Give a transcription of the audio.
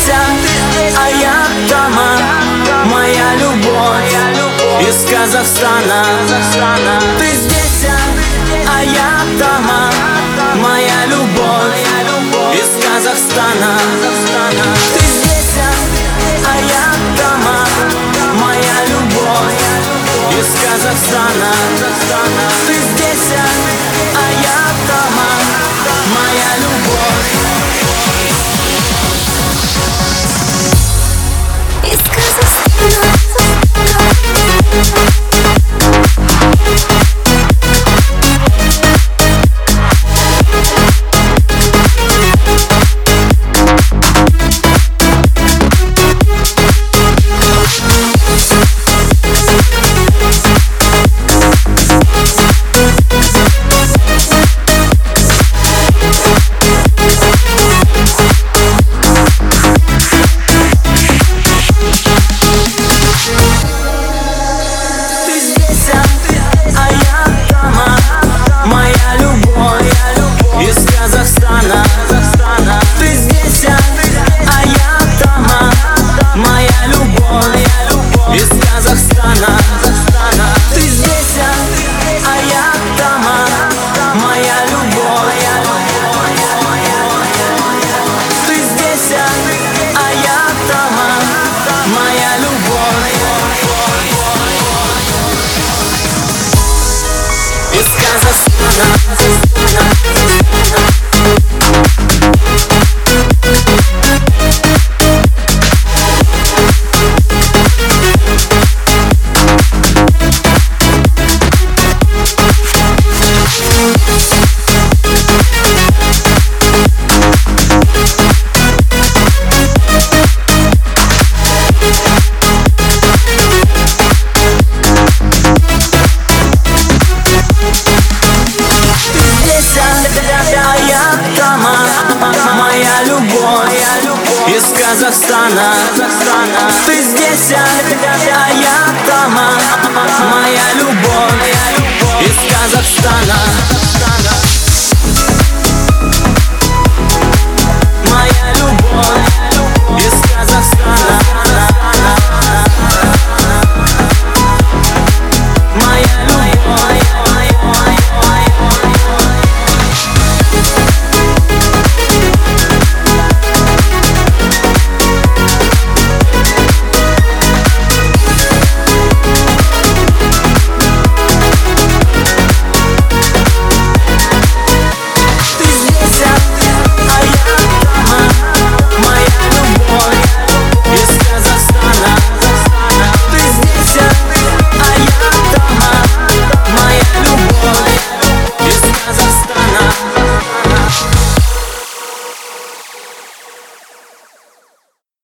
здесь, а я дома. Моя любовь из Казахстана. Ты здесь, а я дома. Моя любовь из Казахстана. Ты здесь, а я дома. Моя любовь из Казахстана. Ты здесь, а я дома. Моя любовь из Казахстана. Моя любовь из Казахстана. Ты здесь, а я дома. Моя любовь из Казахстана.